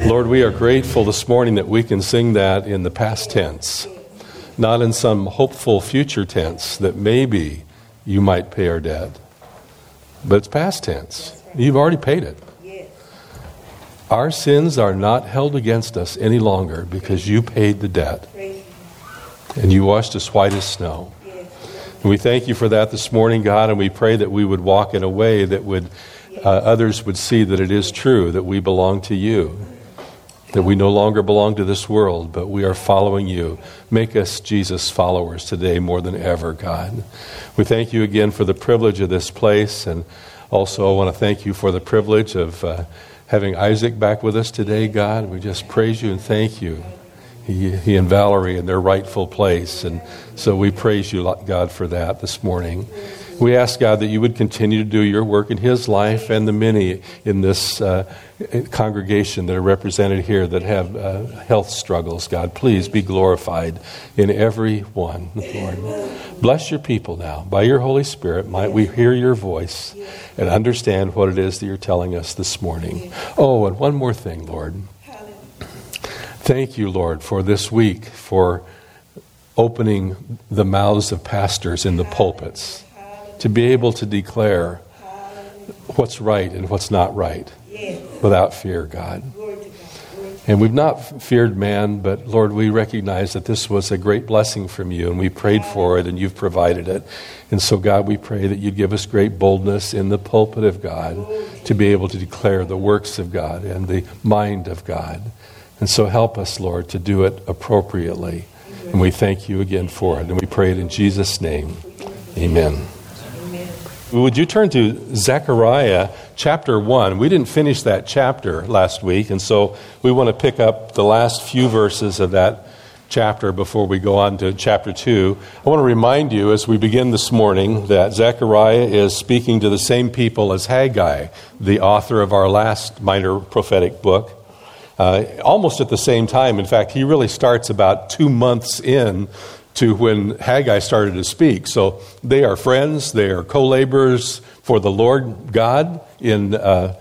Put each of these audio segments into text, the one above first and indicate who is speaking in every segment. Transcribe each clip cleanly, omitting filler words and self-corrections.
Speaker 1: Lord, we are grateful this morning that we can sing that in the past tense, not in some hopeful future tense that maybe you might pay our debt. But it's past tense. You've already paid it. Our sins are not held against us any longer because you paid the debt. And you washed us white as snow. And we thank you for that this morning, God, and we pray that we would walk in a way that would others would see that it is true, that we belong to you, that we no longer belong to this world, but we are following you. Make us Jesus followers today more than ever, God. We thank you again for the privilege of this place, and also I want to thank you for the privilege of having Isaac back with us today, God. We just praise you and thank you. He and Valerie in their rightful place, and so we praise you, God, for that this morning. We ask, God, that you would continue to do your work in his life and the many in this congregation that are represented here that have health struggles. God, please be glorified in every one, Lord. Bless your people now. By your Holy Spirit, might we hear your voice and understand what it is that you're telling us this morning. Oh, and one more thing, Lord. Thank you, Lord, for this week, for opening the mouths of pastors in the pulpits to be able to declare what's right and what's not right without fear, God. And we've not feared man, but Lord, we recognize that this was a great blessing from you, and we prayed for it, and you've provided it. And so, God, we pray that you'd give us great boldness in the pulpit of God to be able to declare the works of God and the mind of God. And so help us, Lord, to do it appropriately. And we thank you again for it. And we pray it in Jesus' name. Amen. Would you turn to Zechariah chapter 1? We didn't finish that chapter last week, and so we want to pick up the last few verses of that chapter before we go on to chapter 2. I want to remind you as we begin this morning that Zechariah is speaking to the same people as Haggai, the author of our last minor prophetic book. Almost at the same time. In fact, he really starts about 2 months in to when Haggai started to speak. So they are friends. They are co-laborers for the Lord God in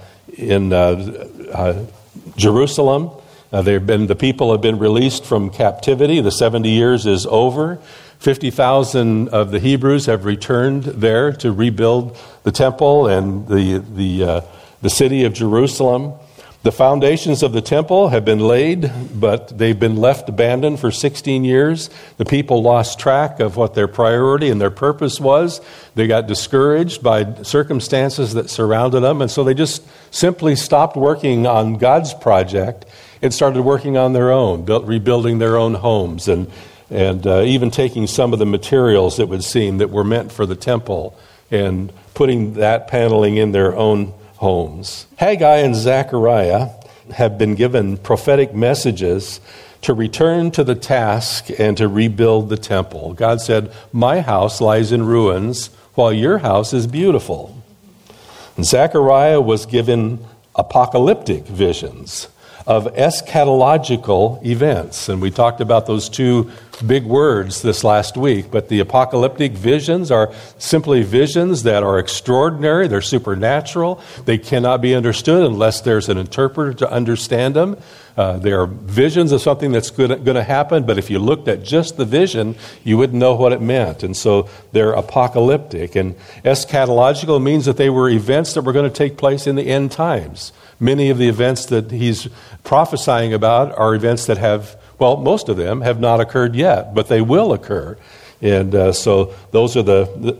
Speaker 1: Jerusalem. The people have been released from captivity. The 70 years is over. 50,000 of the Hebrews have returned there to rebuild the temple and the city of Jerusalem. The foundations of the temple have been laid, but they've been left abandoned for 16 years. The people lost track of what their priority and their purpose was. They got discouraged by circumstances that surrounded them, and so they just simply stopped working on God's project and started working on their own, rebuilding their own homes, and even taking some of the materials, it would seem, that were meant for the temple and putting that paneling in their own homes. Haggai and Zechariah have been given prophetic messages to return to the task and to rebuild the temple. God said, "My house lies in ruins while your house is beautiful." And Zechariah was given apocalyptic visions of eschatological events. And we talked about those two big words this last week. But the apocalyptic visions are simply visions that are extraordinary. They're supernatural. They cannot be understood unless there's an interpreter to understand them. They are visions of something that's going to happen. But if you looked at just the vision, you wouldn't know what it meant. And so they're apocalyptic. And eschatological means that they were events that were going to take place in the end times. Many of the events that he's prophesying about are events that most of them have not occurred yet, but they will occur. And so those are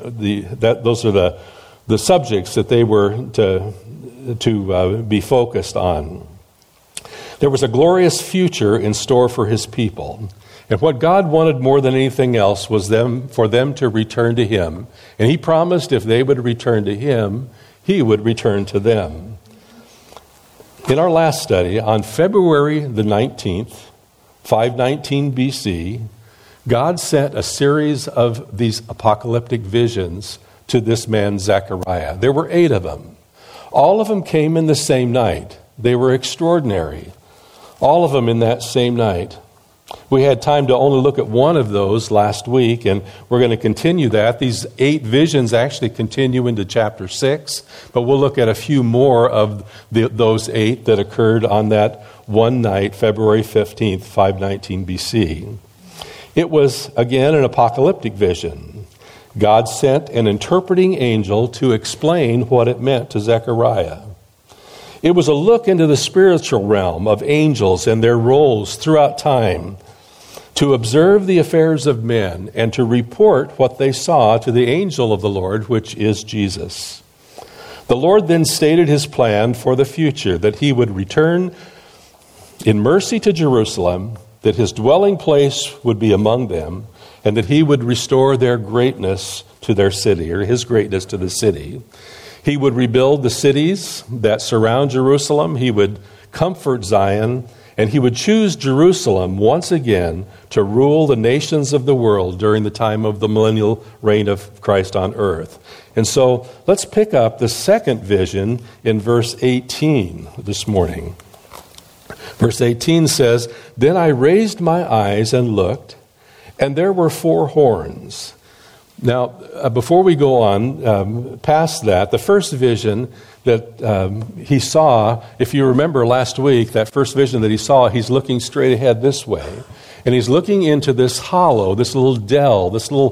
Speaker 1: the subjects that they were to be focused on. There was a glorious future in store for his people. And what God wanted more than anything else was for them to return to him. And he promised if they would return to him, he would return to them. In our last study, on February the 19th, 519 BC, God sent a series of these apocalyptic visions to this man Zechariah. There were 8 of them. All of them came in the same night. They were extraordinary. All of them in that same night. We had time to only look at one of those last week, and we're going to continue that. These 8 visions actually continue into chapter 6, but we'll look at a few more of those 8 that occurred on that one night, February 15th, 519 BC. It was, again, an apocalyptic vision. God sent an interpreting angel to explain what it meant to Zechariah. It was a look into the spiritual realm of angels and their roles throughout time, to observe the affairs of men and to report what they saw to the angel of the Lord, which is Jesus. The Lord then stated his plan for the future, that he would return in mercy to Jerusalem, that his dwelling place would be among them, and that he would restore their greatness to their city, or his greatness to the city. He would rebuild the cities that surround Jerusalem. He would comfort Zion, and he would choose Jerusalem once again to rule the nations of the world during the time of the millennial reign of Christ on earth. And so let's pick up the second vision in verse 18 this morning. Verse 18 says, "Then I raised my eyes and looked, and there were 4 horns." Now, before we go on past that, the first vision that he saw, if you remember last week, that first vision that he saw, he's looking straight ahead this way. And he's looking into this hollow, this little dell, this little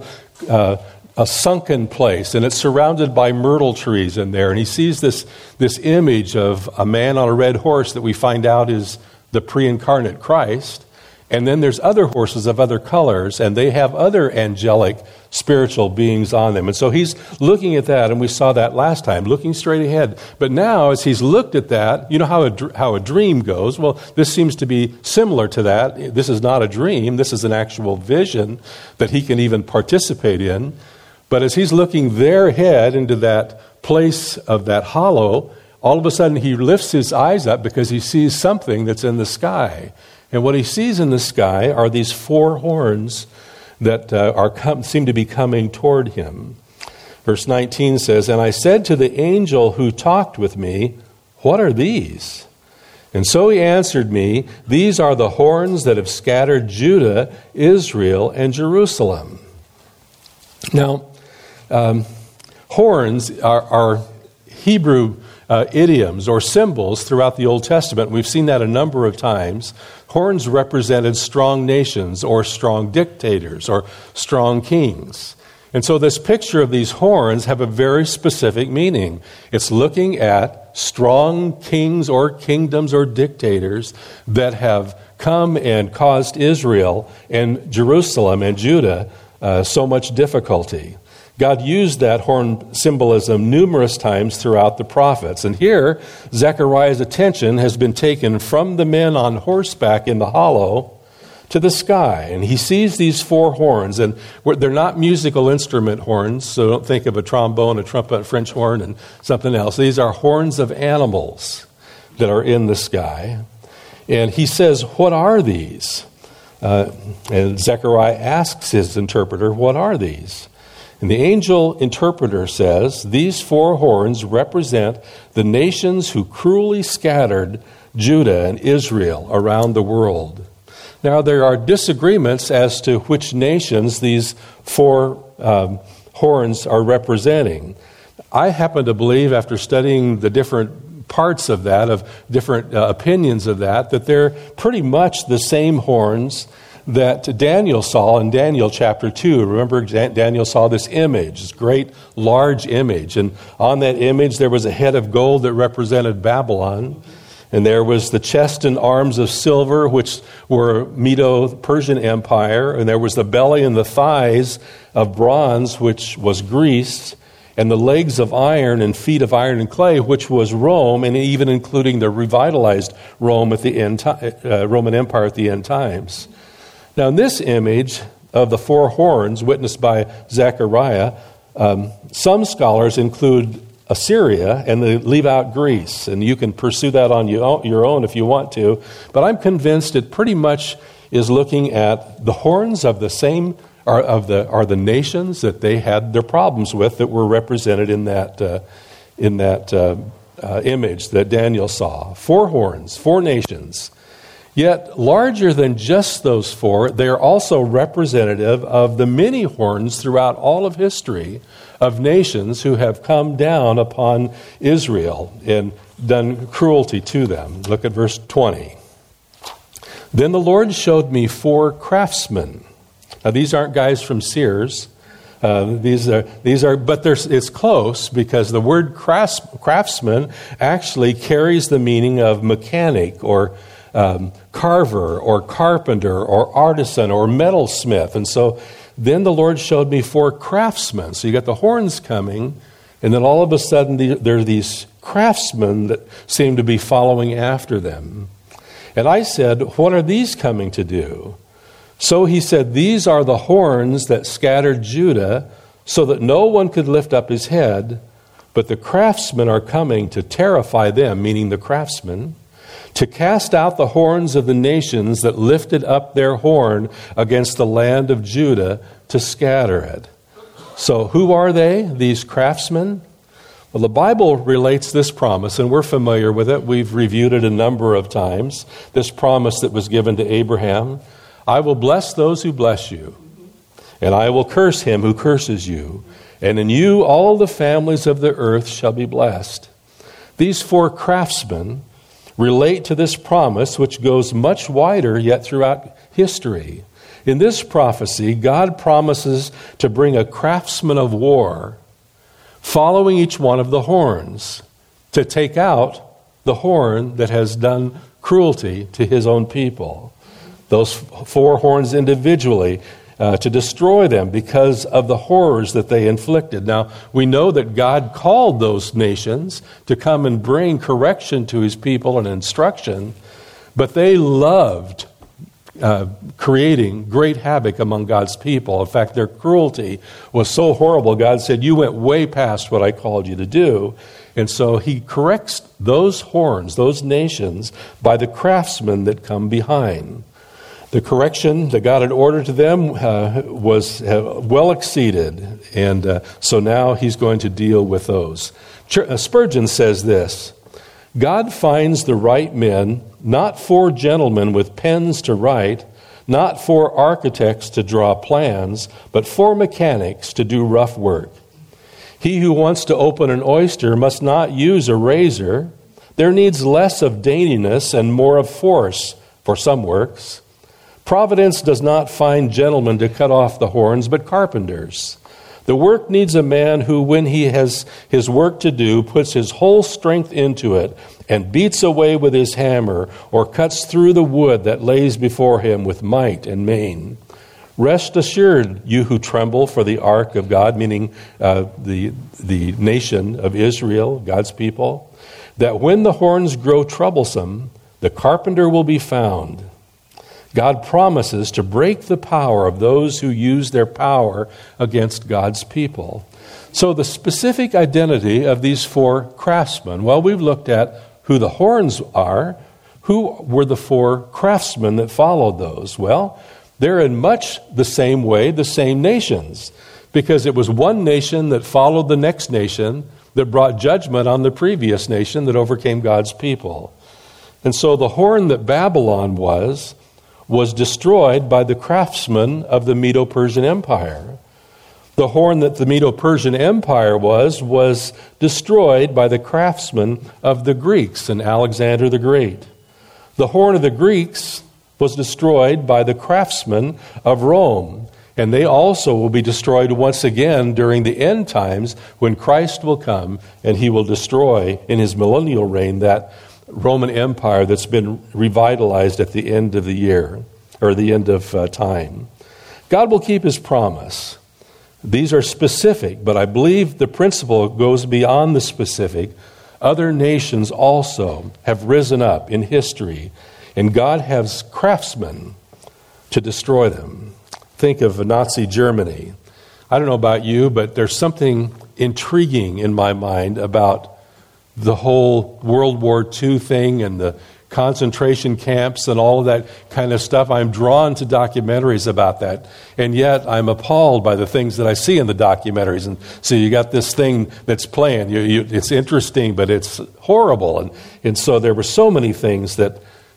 Speaker 1: a sunken place, and it's surrounded by myrtle trees in there. And he sees this image of a man on a red horse that we find out is the pre-incarnate Christ. And then there's other horses of other colors, and they have other angelic spiritual beings on them. And so he's looking at that, and we saw that last time, looking straight ahead. But now, as he's looked at that, you know how a dream goes. Well, this seems to be similar to that. This is not a dream. This is an actual vision that he can even participate in. But as he's looking there ahead into that place of that hollow, all of a sudden he lifts his eyes up because he sees something that's in the sky. And what he sees in the sky are these 4 horns that seem to be coming toward him. Verse 19 says, "And I said to the angel who talked with me, 'What are these?' And so he answered me, 'These are the horns that have scattered Judah, Israel, and Jerusalem.'" Now, horns are Hebrew idioms or symbols throughout the Old Testament. We've seen that a number of times. Horns represented strong nations or strong dictators or strong kings. And so this picture of these horns have a very specific meaning. It's looking at strong kings or kingdoms or dictators that have come and caused Israel and Jerusalem and Judah so much difficulty. God used that horn symbolism numerous times throughout the prophets. And here, Zechariah's attention has been taken from the men on horseback in the hollow to the sky. And he sees these 4 horns. And they're not musical instrument horns, so don't think of a trombone, a trumpet, a French horn, and something else. These are horns of animals that are in the sky. And he says, "What are these?" And Zechariah asks his interpreter, "What are these?" And the angel interpreter says, "These 4 horns represent the nations who cruelly scattered Judah and Israel around the world." Now, there are disagreements as to which nations these 4 horns are representing. I happen to believe, after studying the different parts of that, of different opinions of that they're pretty much the same horns that Daniel saw in Daniel chapter 2. Remember, Daniel saw this image, this great large image. And on that image there was a head of gold that represented Babylon. And there was the chest and arms of silver, which were Medo-Persian Empire. And there was the belly and the thighs of bronze, which was Greece. And the legs of iron and feet of iron and clay, which was Rome, and even including the revitalized Rome at the end, Roman Empire at the end times. Now, in this image of the 4 horns witnessed by Zechariah, some scholars include Assyria and they leave out Greece. And you can pursue that on your own if you want to. But I'm convinced it pretty much is looking at the horns of the same are the nations that they had their problems with that were represented in that image that Daniel saw. 4 horns, 4 nations. Yet, larger than just those four, they are also representative of the many horns throughout all of history of nations who have come down upon Israel and done cruelty to them. Look at verse 20. Then the Lord showed me 4 craftsmen. Now, these aren't guys from Sears. These are, but it's close because the word craftsman actually carries the meaning of mechanic or carver or carpenter or artisan or metalsmith. And so then the Lord showed me 4 craftsmen. So you got the horns coming, and then all of a sudden there are these craftsmen that seem to be following after them. And I said, what are these coming to do? So he said, these are the horns that scattered Judah so that no one could lift up his head, but the craftsmen are coming to terrify them, meaning the craftsmen, to cast out the horns of the nations that lifted up their horn against the land of Judah to scatter it. So who are they, these craftsmen? Well, the Bible relates this promise, and we're familiar with it. We've reviewed it a number of times. This promise that was given to Abraham. I will bless those who bless you, and I will curse him who curses you. And in you all the families of the earth shall be blessed. These 4 craftsmen relate to this promise, which goes much wider yet throughout history. In this prophecy, God promises to bring a craftsman of war following each one of the horns to take out the horn that has done cruelty to his own people. Those 4 horns individually to destroy them because of the horrors that they inflicted. Now, we know that God called those nations to come and bring correction to his people and instruction, but they loved creating great havoc among God's people. In fact, their cruelty was so horrible, God said, you went way past what I called you to do. And so he corrects those horns, those nations, by the craftsmen that come behind. The correction that God had ordered to them was well exceeded, and so now he's going to deal with those. Spurgeon says this, God finds the right men, not for gentlemen with pens to write, not for architects to draw plans, but for mechanics to do rough work. He who wants to open an oyster must not use a razor. There needs less of daintiness and more of force for some works. Providence does not find gentlemen to cut off the horns, but carpenters. The work needs a man who, when he has his work to do, puts his whole strength into it and beats away with his hammer or cuts through the wood that lays before him with might and main. Rest assured, you who tremble for the ark of God, meaning the nation of Israel, God's people, that when the horns grow troublesome, the carpenter will be found. God promises to break the power of those who use their power against God's people. So the specific identity of these 4 craftsmen, well, we've looked at who the horns are. Who were the 4 craftsmen that followed those? Well, they're in much the same way the same nations, because it was one nation that followed the next nation that brought judgment on the previous nation that overcame God's people. And so the horn that Babylon was destroyed by the craftsmen of the Medo-Persian Empire. The horn that the Medo-Persian Empire was destroyed by the craftsmen of the Greeks and Alexander the Great. The horn of the Greeks was destroyed by the craftsmen of Rome, and they also will be destroyed once again during the end times when Christ will come and he will destroy in his millennial reign that Roman Empire that's been revitalized at the end of the year, or the end of time. God will keep his promise. These are specific, but I believe the principle goes beyond the specific. Other nations also have risen up in history, and God has craftsmen to destroy them. Think of Nazi Germany. I don't know about you, but there's something intriguing in my mind about the whole World War II thing and the concentration camps and all of that kind of stuff. I'm drawn to documentaries about that. And yet I'm appalled by the things that I see in the documentaries. And so you got this thing that's playing. It's interesting, but it's horrible. And so there were so many things that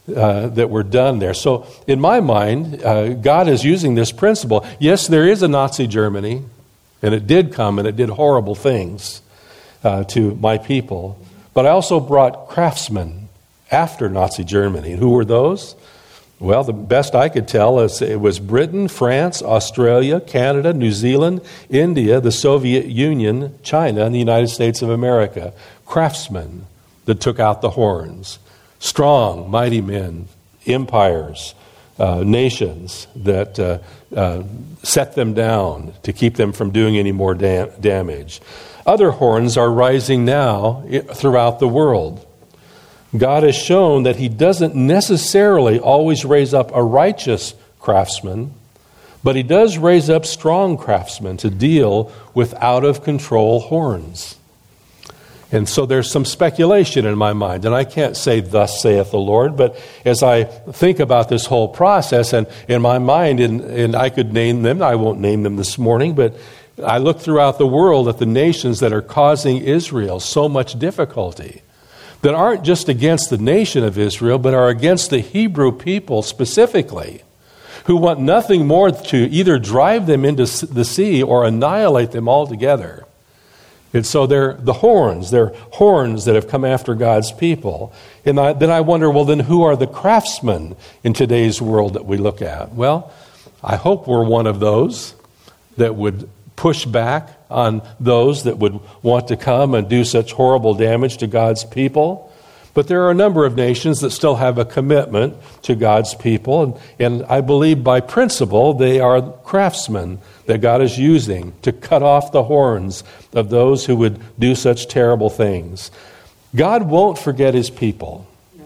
Speaker 1: that were done there. So in my mind, God is using this principle. Yes, there is a Nazi Germany, and it did come and it did horrible things to my people. But I also brought craftsmen after Nazi Germany. Who were those? Well, the best I could tell is it was Britain, France, Australia, Canada, New Zealand, India, the Soviet Union, China, and the United States of America. Craftsmen that took out the horns. Strong, mighty men, empires, nations that set them down to keep them from doing any more damage. Other horns are rising now throughout the world. God has shown that He doesn't necessarily always raise up a righteous craftsman, but He does raise up strong craftsmen to deal with out-of-control horns. And so there's some speculation in my mind, and I can't say, "Thus saith the Lord," but as I think about this whole process, and in my mind, and I could name them, I won't name them this morning, but I look throughout the world at the nations that are causing Israel so much difficulty, that aren't just against the nation of Israel, but are against the Hebrew people specifically, who want nothing more to either drive them into the sea or annihilate them altogether. And so they're horns that have come after God's people. And then I wonder, well, then who are the craftsmen in today's world that we look at? Well, I hope we're one of those that would push back on those that would want to come and do such horrible damage to God's people. But there are a number of nations that still have a commitment to God's people. And I believe by principle they are craftsmen that God is using to cut off the horns of those who would do such terrible things. God won't forget His people.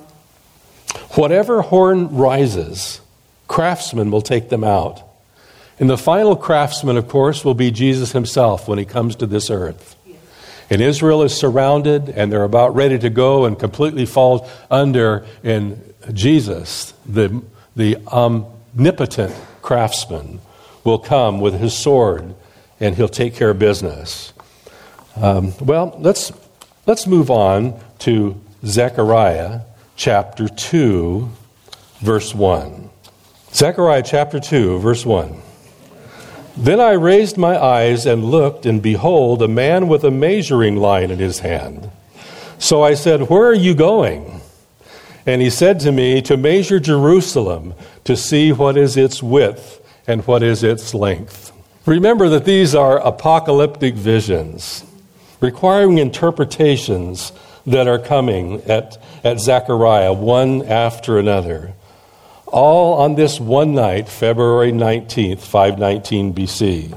Speaker 1: Whatever horn rises, craftsmen will take them out. And the final craftsman, of course, will be Jesus Himself when He comes to this earth. And Israel is surrounded, and they're about ready to go and completely fall under. And Jesus, the omnipotent craftsman, will come with His sword, and He'll take care of business. Well, let's move on to Zechariah chapter 2, verse 1. Zechariah chapter 2, verse 1. Then I raised my eyes and looked, and behold, a man with a measuring line in his hand. So I said, "Where are you going?" And he said to me, "To measure Jerusalem, to see what is its width and what is its length." Remember that these are apocalyptic visions, requiring interpretations that are coming at Zechariah, one after another. All on this one night, February 19th, 519 BC.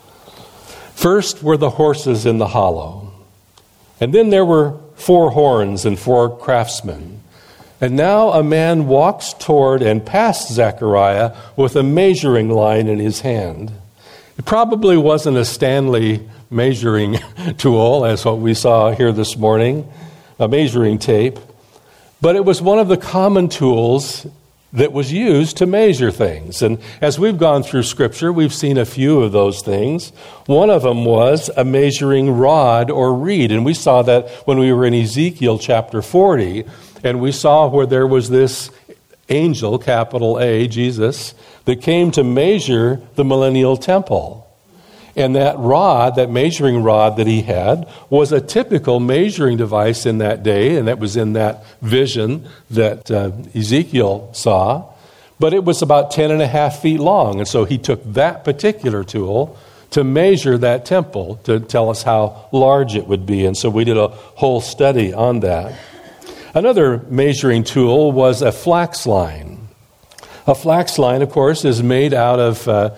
Speaker 1: First were the horses in the hollow. And then there were 4 horns and 4 craftsmen. And now a man walks toward and past Zechariah with a measuring line in his hand. It probably wasn't a Stanley measuring tool, as what we saw here this morning, a measuring tape. But it was one of the common tools that was used to measure things. And as we've gone through Scripture, we've seen a few of those things. One of them was a measuring rod or reed. And we saw that when we were in Ezekiel chapter 40. And we saw where there was this angel, capital A, Jesus, that came to measure the millennial temple. And that rod, that measuring rod that he had, was a typical measuring device in that day, and that was in that vision that Ezekiel saw. But it was about 10.5 feet long, and so he took that particular tool to measure that temple, to tell us how large it would be. And so we did a whole study on that. Another measuring tool was a flax line. A flax line, of course, is made out of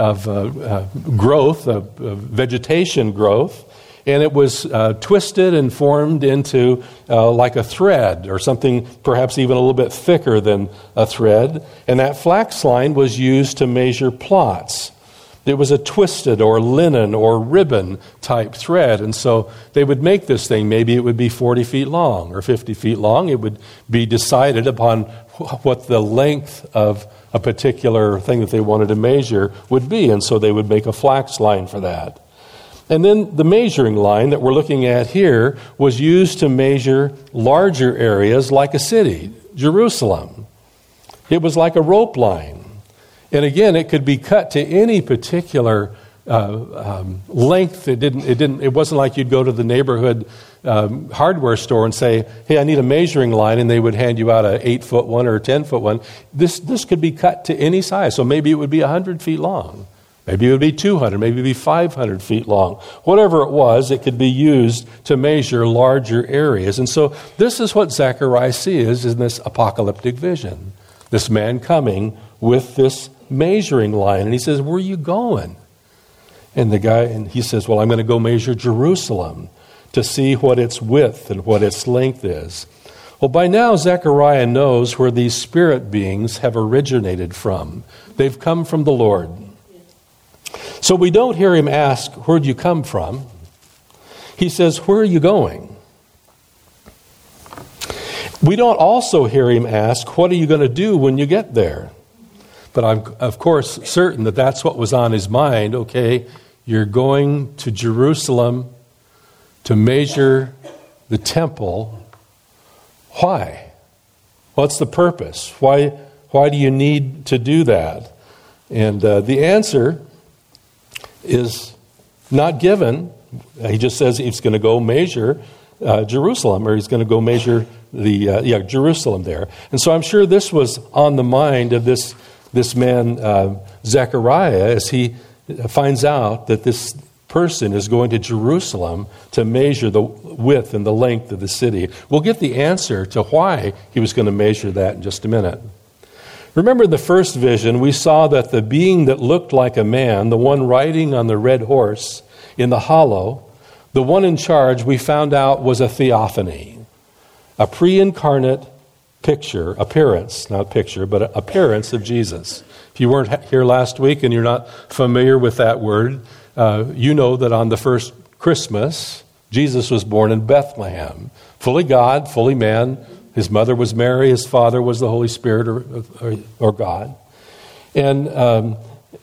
Speaker 1: growth, vegetation growth, and it was twisted and formed into like a thread or something perhaps even a little bit thicker than a thread. And that flax line was used to measure plots. It was a twisted or linen or ribbon type thread. And so they would make this thing. Maybe it would be 40 feet long or 50 feet long. It would be decided upon what the length of a particular thing that they wanted to measure would be. And so they would make a flax line for that. And then the measuring line that we're looking at here was used to measure larger areas like a city, Jerusalem. It was like a rope line. And again, it could be cut to any particular length. It wasn't like you'd go to the neighborhood hardware store and say, hey, I need a measuring line, and they would hand you out a 8-foot one or a 10-foot one. This could be cut to any size. So maybe it would be 100 feet long. Maybe it would be 200, maybe it would be 500 feet long. Whatever it was, it could be used to measure larger areas. And so this is what Zechariah sees in this apocalyptic vision. This man coming with this measuring line. And he says, where are you going? And he says, well, I'm going to go measure Jerusalem to see what its width and what its length is. Well, by now, Zechariah knows where these spirit beings have originated from. They've come from the Lord. So we don't hear him ask, where'd you come from? He says, where are you going? We don't also hear him ask, what are you going to do when you get there? But I'm, of course, certain that that's what was on his mind. Okay, you're going to Jerusalem to measure the temple. Why? What's the purpose? Why do you need to do that? And the answer is not given. He just says he's going to go measure Jerusalem, or he's going to go measure Jerusalem there. And so I'm sure this was on the mind of this man, Zechariah, as he finds out that this person is going to Jerusalem to measure the width and the length of the city. We'll get the answer to why he was going to measure that in just a minute. Remember in the first vision, we saw that the being that looked like a man, the one riding on the red horse in the hollow, the one in charge, we found out was a theophany, a pre-incarnate appearance of Jesus. If you weren't here last week and you're not familiar with that word, you know that on the first Christmas, Jesus was born in Bethlehem, fully God, fully man. His mother was Mary, his father was the Holy Spirit or God. And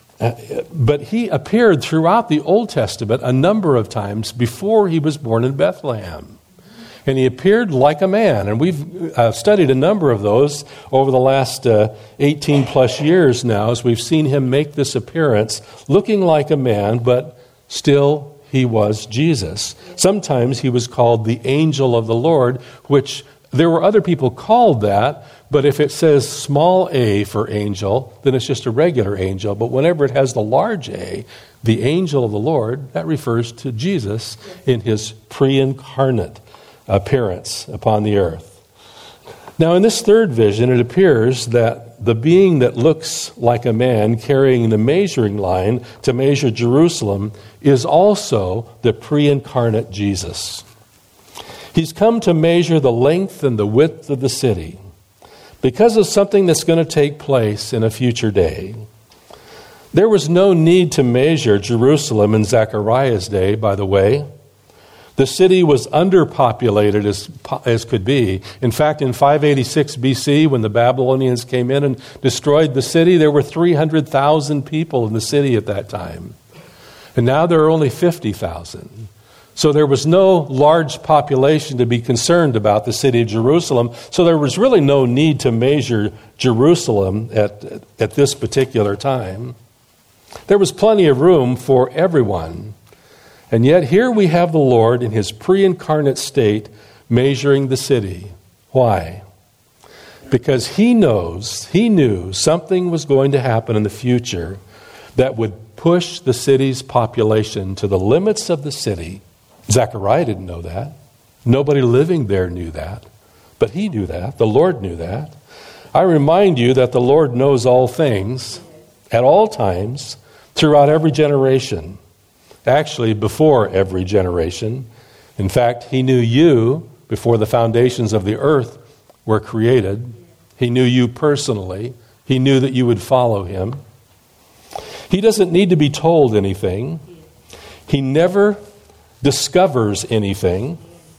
Speaker 1: but he appeared throughout the Old Testament a number of times before he was born in Bethlehem. And he appeared like a man. And we've studied a number of those over the last 18 plus years now, as we've seen him make this appearance looking like a man, but still he was Jesus. Sometimes he was called the angel of the Lord, which there were other people called that, but if it says small a for angel, then it's just a regular angel. But whenever it has the large A, the angel of the Lord, that refers to Jesus in his pre-incarnate appearance upon the earth. Now, in this third vision, it appears that the being that looks like a man carrying the measuring line to measure Jerusalem is also the pre-incarnate Jesus. He's come to measure the length and the width of the city because of something that's going to take place in a future day. There was no need to measure Jerusalem in Zechariah's day, by the way. The city was underpopulated as could be. In fact, in 586 BC, when the Babylonians came in and destroyed the city, there were 300,000 people in the city at that time. And now there are only 50,000. So there was no large population to be concerned about the city of Jerusalem. So there was really no need to measure Jerusalem at this particular time. There was plenty of room for everyone. And yet here we have the Lord in his pre-incarnate state measuring the city. Why? Because he knew something was going to happen in the future that would push the city's population to the limits of the city. Zechariah didn't know that. Nobody living there knew that. But he knew that. The Lord knew that. I remind you that the Lord knows all things at all times throughout every generation. Actually, before every generation. In fact, he knew you before the foundations of the earth were created. He knew you personally. He knew that you would follow him. He doesn't need to be told anything. He never discovers anything.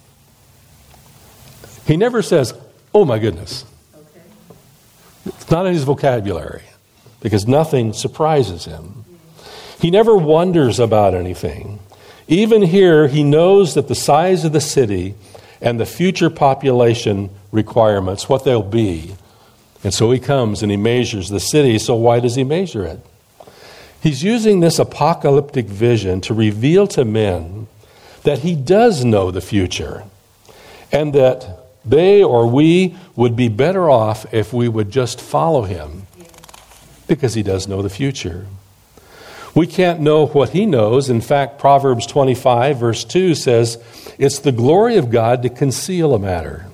Speaker 1: He never says, oh my goodness. It's not in his vocabulary because nothing surprises him. He never wonders about anything. Even here, he knows that the size of the city and the future population requirements, what they'll be, And so he comes and he measures the city. So why does he measure it? He's using this apocalyptic vision to reveal to men that he does know the future, and that they or we would be better off if we would just follow him, because he does know the future. We can't know what he knows. In fact, Proverbs 25, verse 2 says, it's the glory of God to conceal a matter.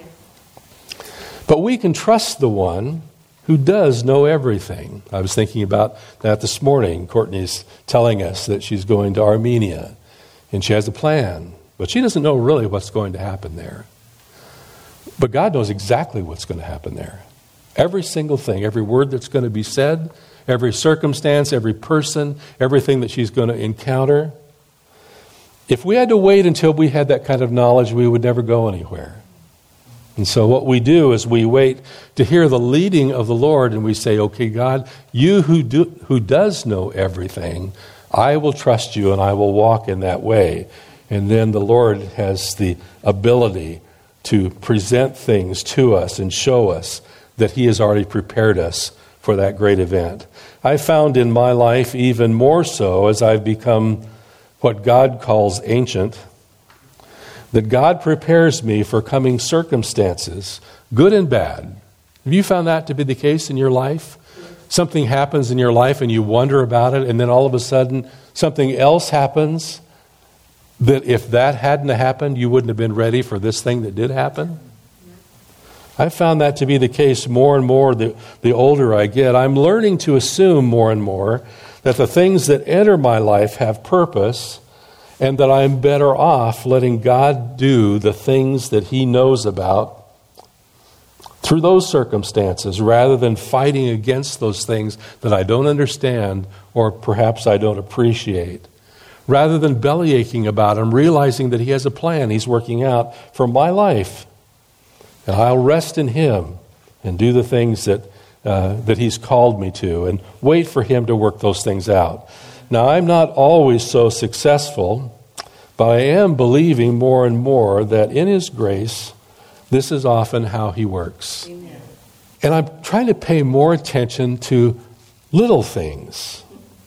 Speaker 1: But we can trust the one who does know everything. I was thinking about that this morning. Courtney's telling us that she's going to Armenia, and she has a plan, but she doesn't know really what's going to happen there. But God knows exactly what's going to happen there. Every single thing, every word that's going to be said, every circumstance, every person, everything that she's going to encounter. If we had to wait until we had that kind of knowledge, we would never go anywhere. And so what we do is we wait to hear the leading of the Lord, and we say, okay, God, you who does know everything, I will trust you and I will walk in that way. And then the Lord has the ability to present things to us and show us that he has already prepared us for that great event. I found in my life, even more so as I've become what God calls ancient, that God prepares me for coming circumstances, good and bad. Have you found that to be the case in your life? Something happens in your life and you wonder about it, and then all of a sudden something else happens that if that hadn't happened, you wouldn't have been ready for this thing that did happen? I found that to be the case more and more the older I get. I'm learning to assume more and more that the things that enter my life have purpose, and that I'm better off letting God do the things that he knows about through those circumstances, rather than fighting against those things that I don't understand or perhaps I don't appreciate. Rather than bellyaching about them, realizing that he has a plan he's working out for my life. And I'll rest in him and do the things that he's called me to, and wait for him to work those things out. Now, I'm not always so successful, but I am believing more and more that in his grace, this is often how he works. Amen. And I'm trying to pay more attention to little things.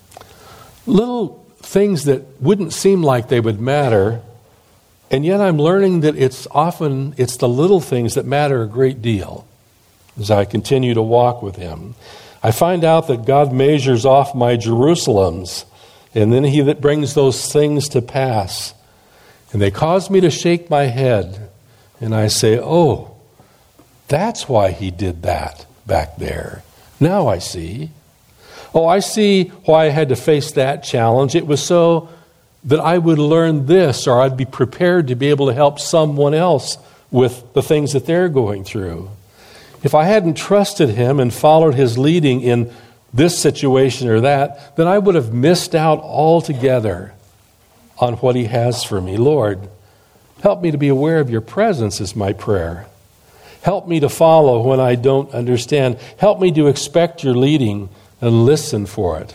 Speaker 1: Little things that wouldn't seem like they would matter, and yet I'm learning that it's the little things that matter a great deal as I continue to walk with him. I find out that God measures off my Jerusalems, and then he that brings those things to pass. And they cause me to shake my head, and I say, oh, that's why he did that back there. Now I see. Oh, I see why I had to face that challenge. It was so that I would learn this, or I'd be prepared to be able to help someone else with the things that they're going through. If I hadn't trusted him and followed his leading in this situation or that, then I would have missed out altogether on what he has for me. Lord, help me to be aware of your presence is my prayer. Help me to follow when I don't understand. Help me to expect your leading and listen for it.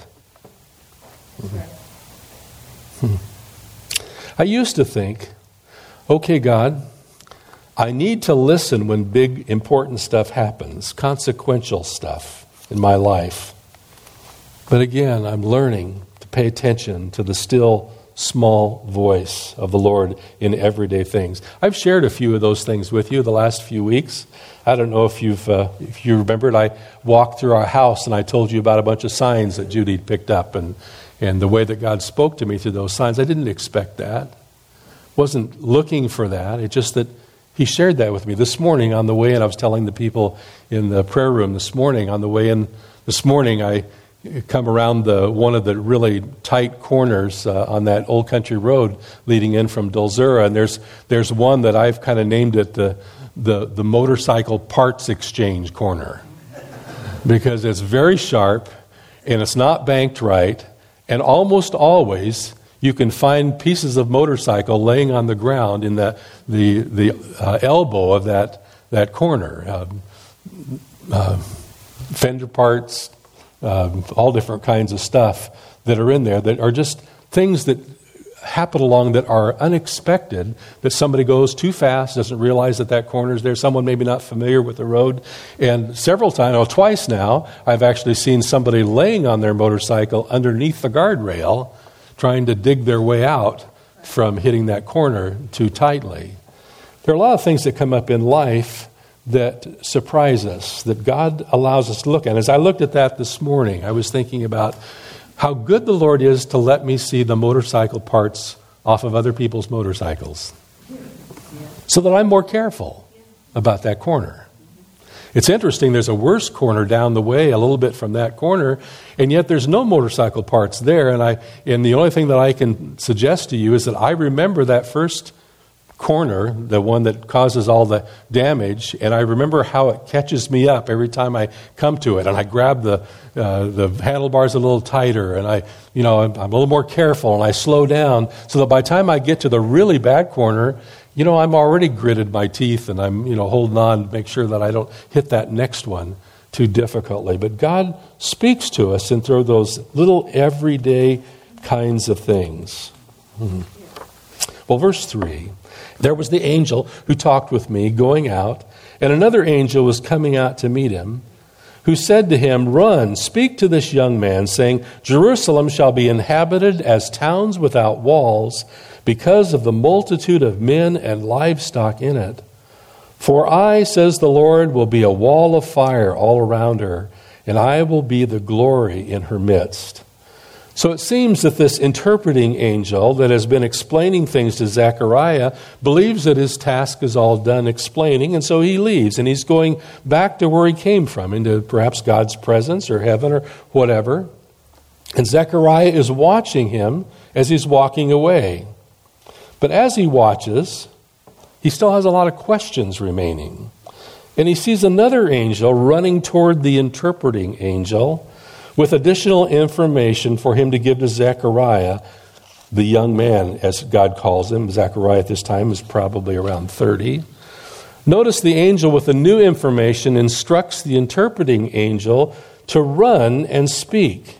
Speaker 1: I used to think, okay, God, I need to listen when big, important stuff happens, consequential stuff in my life. But again, I'm learning to pay attention to the still, small voice of the Lord in everyday things. I've shared a few of those things with you the last few weeks. I don't know if you remembered, I walked through our house and I told you about a bunch of signs that Judy picked up and the way that God spoke to me through those signs. I didn't expect that. Wasn't looking for that. It's just that he shared that with me this morning on the way in. I was telling the people in the prayer room this morning, on the way in this morning, I come around one of the really tight corners on that old country road leading in from Dulzura, and there's one that I've kind of named it the motorcycle parts exchange corner, because it's very sharp and it's not banked right, and almost always you can find pieces of motorcycle laying on the ground in the elbow of that corner. Fender parts, all different kinds of stuff that are in there that are just things that happen along that are unexpected, that somebody goes too fast, doesn't realize that that corner is there, someone maybe not familiar with the road. And several times, or twice now, I've actually seen somebody laying on their motorcycle underneath the guardrail trying to dig their way out from hitting that corner too tightly. There are a lot of things that come up in life that surprise us, that God allows us to look at. As I looked at that this morning, I was thinking about how good the Lord is to let me see the motorcycle parts off of other people's motorcycles so that I'm more careful about that corner. It's interesting, there's a worse corner down the way a little bit from that corner, and yet there's no motorcycle parts there. And the only thing that I can suggest to you is that I remember that first corner, the one that causes all the damage, and I remember how it catches me up every time I come to it, and I grab the handlebars a little tighter, and I'm a little more careful, and I slow down, so that by the time I get to the really bad corner, I'm already gritted my teeth, and I'm holding on to make sure that I don't hit that next one too difficultly. But God speaks to us and through those little everyday kinds of things. Well, verse 3. There was the angel who talked with me going out, and another angel was coming out to meet him, who said to him, "Run, speak to this young man, saying, Jerusalem shall be inhabited as towns without walls, because of the multitude of men and livestock in it. For I, says the Lord, will be a wall of fire all around her, and I will be the glory in her midst." So it seems that this interpreting angel that has been explaining things to Zechariah believes that his task is all done explaining, and so he leaves, and he's going back to where he came from, into perhaps God's presence or heaven or whatever. And Zechariah is watching him as he's walking away. But as he watches, he still has a lot of questions remaining. And he sees another angel running toward the interpreting angel with additional information for him to give to Zechariah, the young man, as God calls him. Zechariah at this time is probably around 30. Notice the angel with the new information instructs the interpreting angel to run and speak.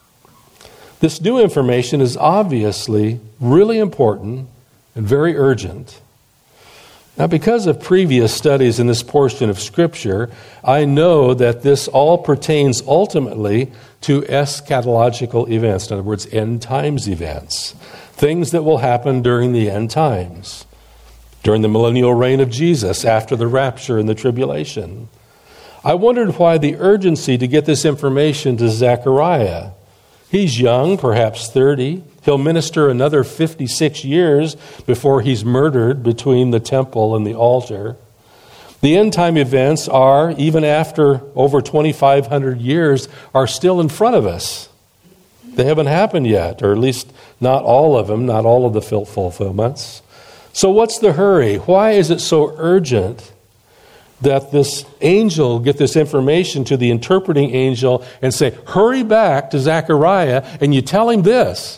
Speaker 1: This new information is obviously really important and very urgent. Now, because of previous studies in this portion of Scripture, I know that this all pertains ultimately to eschatological events, in other words, end times events, things that will happen during the end times, during the millennial reign of Jesus, after the rapture and the tribulation. I wondered why the urgency to get this information to Zechariah. He's young, perhaps 30. He'll minister another 56 years before he's murdered between the temple and the altar. The end time events are, even after over 2,500 years, are still in front of us. They haven't happened yet, or at least not all of them, not all of the fulfillments. So what's the hurry? Why is it so urgent that this angel get this information to the interpreting angel and say, hurry back to Zechariah and you tell him this?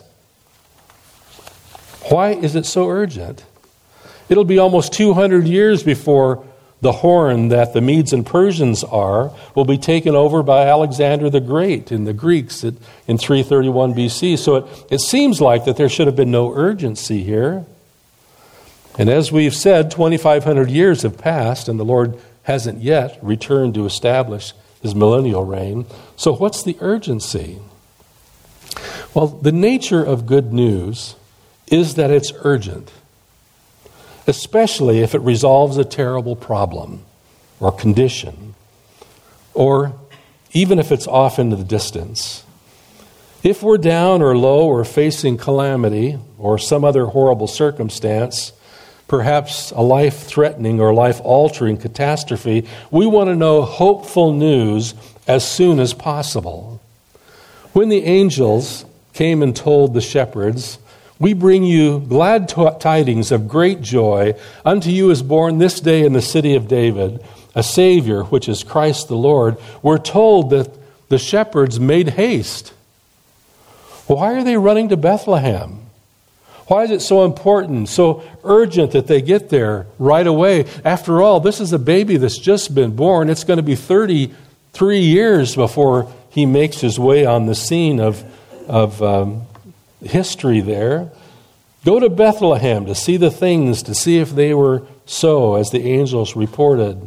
Speaker 1: Why is it so urgent? It'll be almost 200 years before the horn that the Medes and Persians will be taken over by Alexander the Great and the Greeks in 331 BC. So it seems like that there should have been no urgency here. And as we've said, 2,500 years have passed and the Lord hasn't yet returned to establish his millennial reign. So what's the urgency? Well, the nature of good news is that it's urgent, especially if it resolves a terrible problem or condition, or even if it's off into the distance. If we're down or low or facing calamity or some other horrible circumstance, perhaps a life-threatening or life-altering catastrophe, we want to know hopeful news as soon as possible. When the angels came and told the shepherds, "We bring you glad tidings of great joy. Unto you is born this day in the city of David a Savior, which is Christ the Lord," we're told that the shepherds made haste. Why are they running to Bethlehem? Why is it so important, so urgent that they get there right away? After all, this is a baby that's just been born. It's going to be 33 years before he makes his way on the scene of history there. Go to Bethlehem to see the things, to see if they were so, as the angels reported.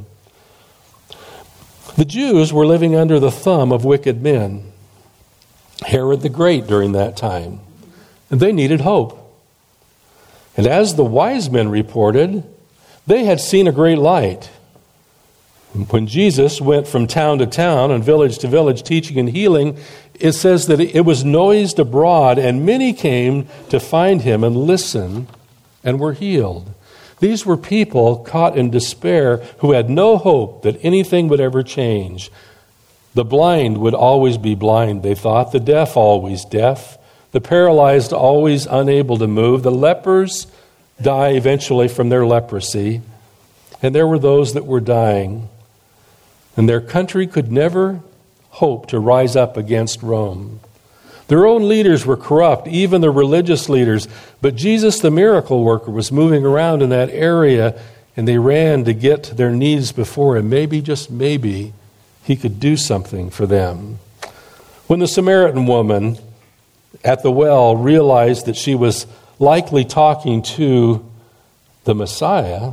Speaker 1: The Jews were living under the thumb of wicked men. Herod the Great during that time. And they needed hope. And as the wise men reported, they had seen a great light. When Jesus went from town to town and village to village teaching and healing, it says that it was noised abroad, and many came to find him and listen and were healed. These were people caught in despair who had no hope that anything would ever change. The blind would always be blind, they thought. The deaf always deaf. The paralyzed always unable to move. The lepers die eventually from their leprosy. And there were those that were dying. And their country could never hope to rise up against Rome. Their own leaders were corrupt, even the religious leaders. But Jesus, the miracle worker, was moving around in that area, and they ran to get their needs before him. Maybe, just maybe, he could do something for them. When the Samaritan woman at the well realized that she was likely talking to the Messiah,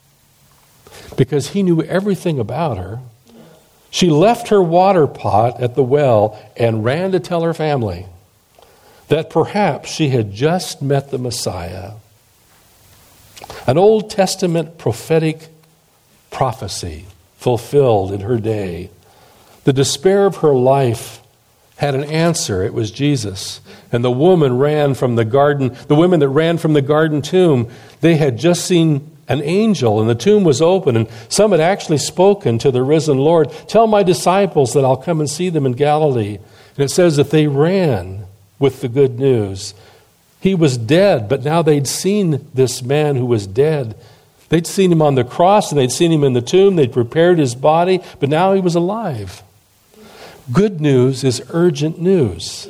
Speaker 1: because he knew everything about her, she left her water pot at the well and ran to tell her family that perhaps she had just met the Messiah. An Old Testament prophetic prophecy fulfilled in her day. The despair of her life had an answer. It was Jesus. And the woman ran from the garden, the women that ran from the garden tomb, they had just seen an angel, and the tomb was open, and some had actually spoken to the risen Lord, "Tell my disciples that I'll come and see them in Galilee." And it says that they ran with the good news. He was dead, but now they'd seen this man who was dead. They'd seen him on the cross, and they'd seen him in the tomb. They'd prepared his body, but now he was alive. Good news is urgent news.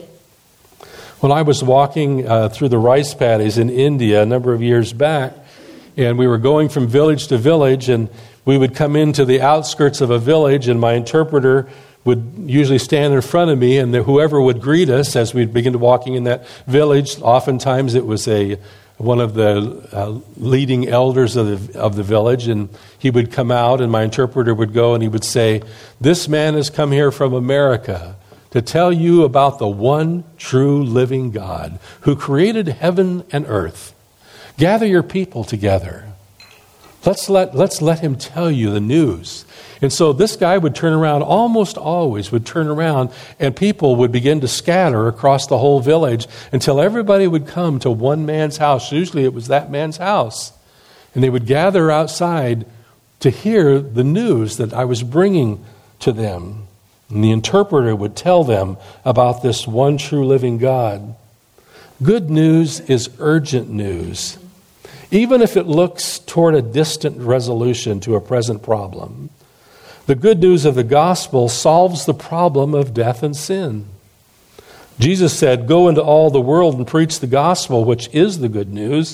Speaker 1: When I was walking through the rice paddies in India a number of years back, and we were going from village to village, and we would come into the outskirts of a village, and my interpreter would usually stand in front of me, and whoever would greet us as we'd begin walking in that village, oftentimes it was one of the leading elders of the village, and he would come out, and my interpreter would go, and he would say, "This man has come here from America to tell you about the one true living God who created heaven and earth. Gather your people together. Let's let him tell you the news." And so this guy would turn around, almost always would turn around, and people would begin to scatter across the whole village until everybody would come to one man's house. Usually it was that man's house. And they would gather outside to hear the news that I was bringing to them. And the interpreter would tell them about this one true living God. Good news is urgent news, even if it looks toward a distant resolution to a present problem. The good news of the gospel solves the problem of death and sin. Jesus said, "Go into all the world and preach the gospel," which is the good news.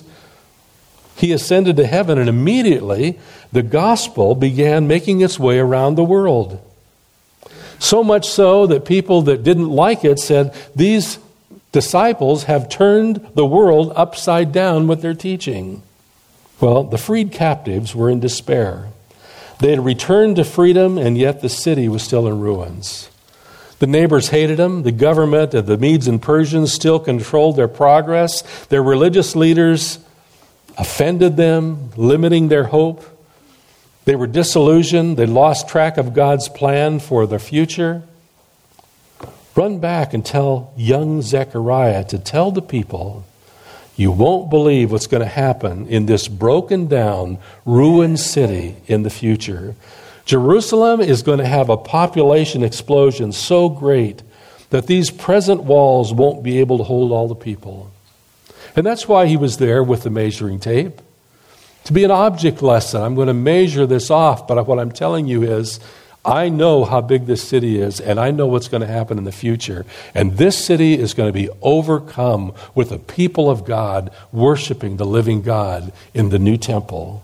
Speaker 1: He ascended to heaven, and immediately the gospel began making its way around the world. So much so that people that didn't like it said, "These disciples have turned the world upside down with their teaching." Well, the freed captives were in despair. They had returned to freedom, and yet the city was still in ruins. The neighbors hated them. The government of the Medes and Persians still controlled their progress. Their religious leaders offended them, limiting their hope. They were disillusioned. They lost track of God's plan for their future. Run back and tell young Zechariah to tell the people, "You won't believe what's going to happen in this broken down, ruined city in the future. Jerusalem is going to have a population explosion so great that these present walls won't be able to hold all the people." And that's why he was there with the measuring tape. To be an object lesson, I'm going to measure this off, but what I'm telling you is, I know how big this city is, and I know what's going to happen in the future. And this city is going to be overcome with the people of God worshiping the living God in the new temple.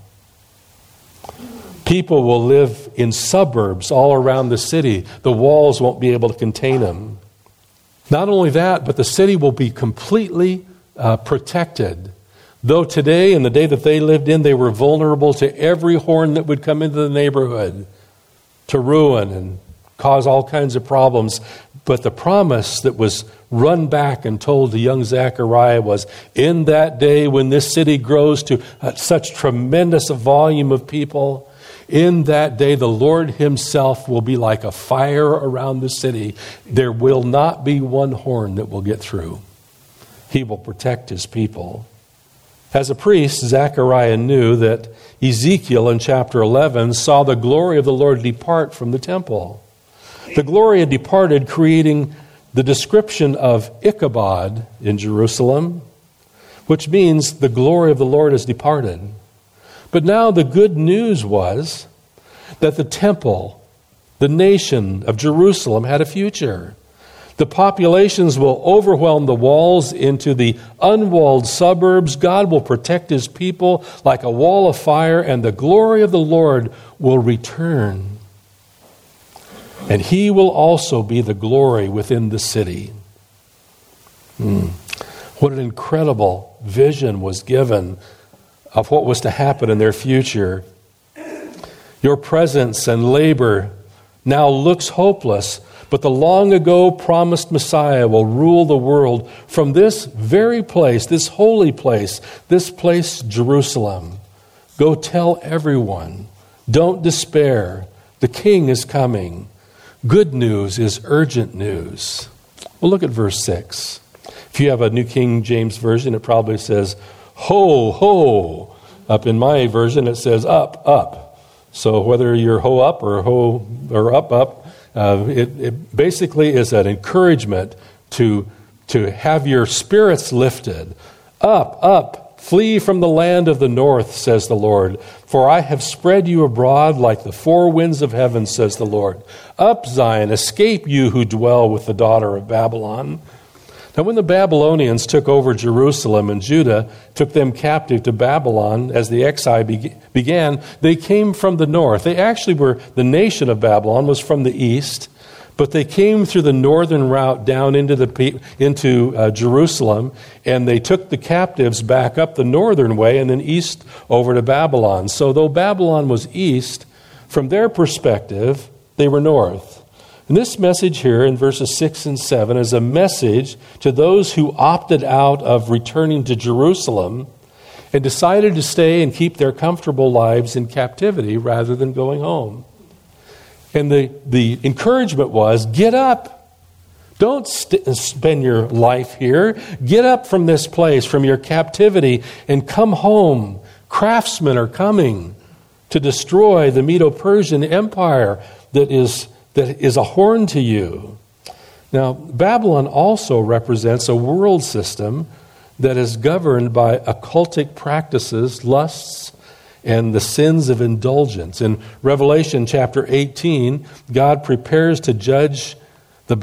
Speaker 1: People will live in suburbs all around the city. The walls won't be able to contain them. Not only that, but the city will be completely protected. Though today, in the day that they lived in, they were vulnerable to every horn that would come into the neighborhood to ruin and cause all kinds of problems. But the promise that was run back and told to young Zechariah was, in that day when this city grows to such tremendous a volume of people, in that day the Lord himself will be like a fire around the city. There will not be one horn that will get through. He will protect his people. As a priest, Zechariah knew that Ezekiel in chapter 11 saw the glory of the Lord depart from the temple. The glory had departed, creating the description of Ichabod in Jerusalem, which means the glory of the Lord has departed. But now the good news was that the temple, the nation of Jerusalem, had a future. The populations will overwhelm the walls into the unwalled suburbs. God will protect his people like a wall of fire, and the glory of the Lord will return. And he will also be the glory within the city. What an incredible vision was given of what was to happen in their future. Your presence and labor now looks hopeless, but the long ago promised Messiah will rule the world from this very place, this holy place, this place, Jerusalem. Go tell everyone. Don't despair. The King is coming. Good news is urgent news. Well, look at verse 6. If you have a New King James Version, it probably says, ho, ho. Up in my version, it says up, up. So whether you're ho up or ho or up, it basically is an encouragement to have your spirits lifted. Up, up. Flee from the land of the north, says the Lord, for I have spread you abroad like the four winds of heaven, says the Lord. Up, Zion, escape you who dwell with the daughter of Babylon. Now, when the Babylonians took over Jerusalem and Judah, took them captive to Babylon as the exile began, they came from the north. They actually were, the nation of Babylon was from the east, but they came through the northern route down into Jerusalem, and they took the captives back up the northern way and then east over to Babylon. So though Babylon was east, from their perspective, they were north. And this message here in verses 6 and 7 is a message to those who opted out of returning to Jerusalem and decided to stay and keep their comfortable lives in captivity rather than going home. And the encouragement was, get up. Don't spend your life here. Get up from this place, from your captivity, and come home. Craftsmen are coming to destroy the Medo-Persian Empire that is a horn to you. Now, Babylon also represents a world system that is governed by occultic practices, lusts, and the sins of indulgence. In Revelation chapter 18, God prepares to judge the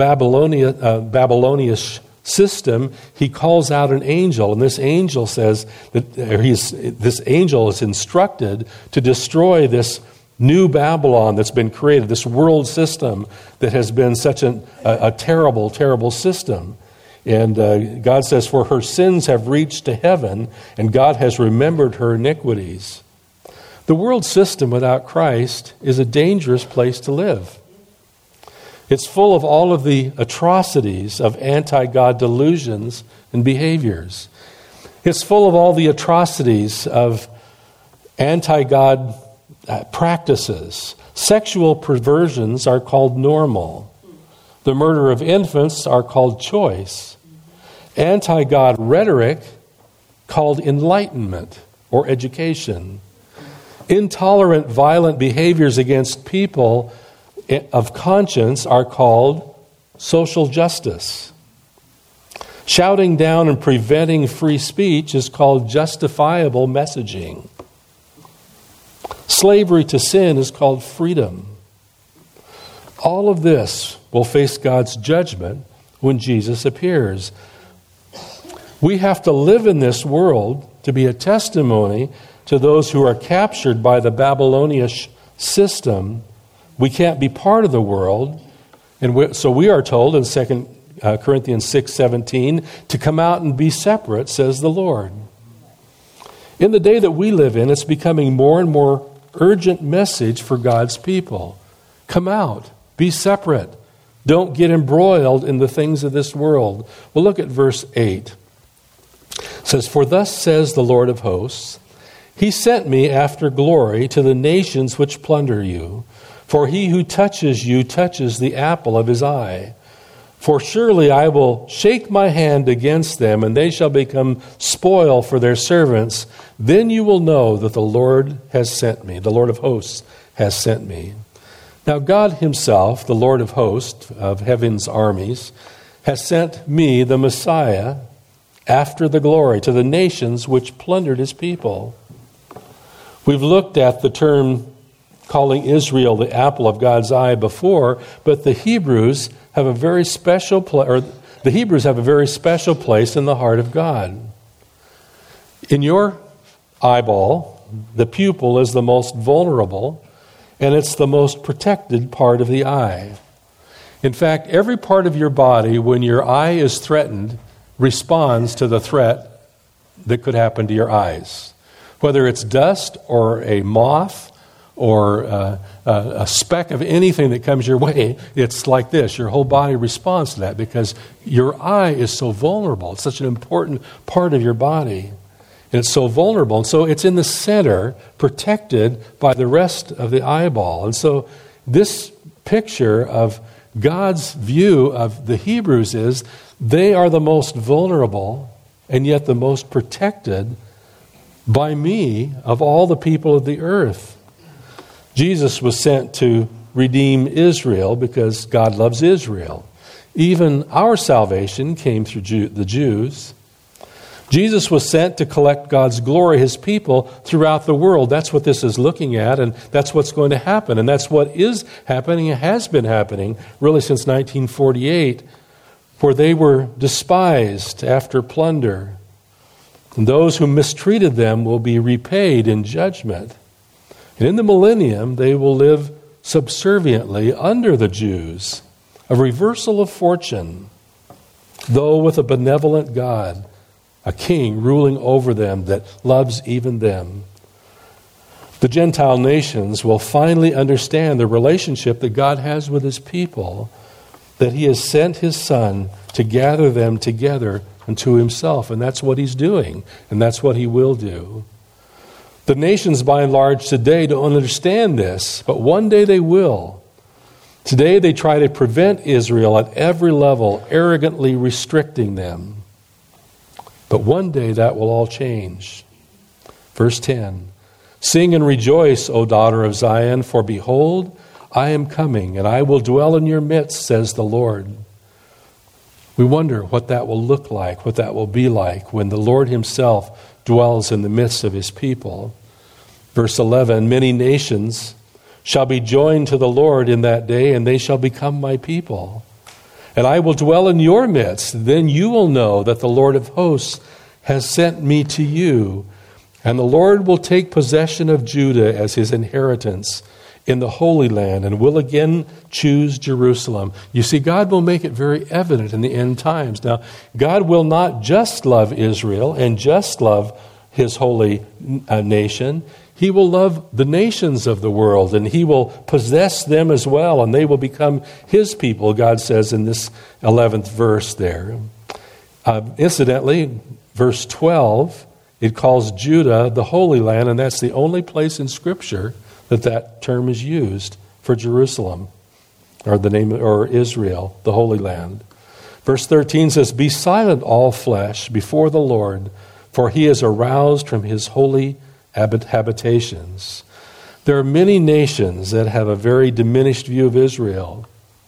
Speaker 1: Babylonian system. He calls out an angel, and this angel says that this angel is instructed to destroy this new Babylon that's been created, this world system that has been such a terrible, terrible system. And God says, for her sins have reached to heaven, and God has remembered her iniquities. The world system without Christ is a dangerous place to live. It's full of all of the atrocities of anti-God delusions and behaviors. It's full of all the atrocities of anti-God practices. Sexual perversions are called normal. The murder of infants are called choice. Anti-God rhetoric called enlightenment or education. Intolerant, violent behaviors against people of conscience are called social justice. Shouting down and preventing free speech is called justifiable messaging. Slavery to sin is called freedom. All of this will face God's judgment when Jesus appears. We have to live in this world to be a testimony to those who are captured by the Babylonian system. We can't be part of the world. And so we are told in 2 Corinthians 6:17 to come out and be separate, says the Lord. In the day that we live in, it's becoming more and more urgent message for God's people. Come out. Be separate. Don't get embroiled in the things of this world. Well, look at verse 8. It says, "For thus says the Lord of hosts, He sent me after glory to the nations which plunder you. For he who touches you touches the apple of his eye. For surely I will shake my hand against them, and they shall become spoil for their servants. Then you will know that the Lord has sent me, the Lord of hosts has sent me." Now God himself, the Lord of hosts, of heaven's armies, has sent me, the Messiah, after the glory, to the nations which plundered his people. We've looked at the term calling Israel the apple of God's eye before, but the Hebrews have a very special place in the heart of God. In your eyeball, the pupil is the most vulnerable, and it's the most protected part of the eye. In fact, every part of your body, when your eye is threatened, responds to the threat that could happen to your eyes. Whether it's dust or a moth or a speck of anything that comes your way, it's like this. Your whole body responds to that because your eye is so vulnerable. It's such an important part of your body. And it's so vulnerable. And so it's in the center, protected by the rest of the eyeball. And so this picture of God's view of the Hebrews is they are the most vulnerable and yet the most protected by me of all the people of the earth. Jesus was sent to redeem Israel because God loves Israel. Even our salvation came through the Jews. Jesus was sent to collect God's glory, his people, throughout the world. That's what this is looking at, and that's what's going to happen. And that's what is happening and has been happening really since 1948, for they were despised after plunder. And those who mistreated them will be repaid in judgment. And in the millennium, they will live subserviently under the Jews, a reversal of fortune, though with a benevolent God, a king ruling over them that loves even them. The Gentile nations will finally understand the relationship that God has with his people, that he has sent his Son to gather them together unto himself. And that's what he's doing, and that's what he will do. The nations, by and large, today don't understand this, but one day they will. Today they try to prevent Israel at every level, arrogantly restricting them. But one day that will all change. Verse 10, "Sing and rejoice, O daughter of Zion, for behold, I am coming, and I will dwell in your midst, says the Lord." We wonder what that will look like, what that will be like when the Lord himself dwells in the midst of his people. Verse 11, "Many nations shall be joined to the Lord in that day, and they shall become my people. And I will dwell in your midst. Then you will know that the Lord of hosts has sent me to you. And the Lord will take possession of Judah as his inheritance in the Holy Land, and will again choose Jerusalem." You see, God will make it very evident in the end times. Now, God will not just love Israel and just love his holy nation. He will love the nations of the world, and he will possess them as well, and they will become his people, God says in this 11th verse there. Incidentally, verse 12, it calls Judah the Holy Land, and that's the only place in Scripture that term is used for Jerusalem, or the name, or Israel, the Holy Land. Verse 13 says, "Be silent, all flesh, before the Lord, for he is aroused from his holy habitations." There are many nations that have a very diminished view of Israel,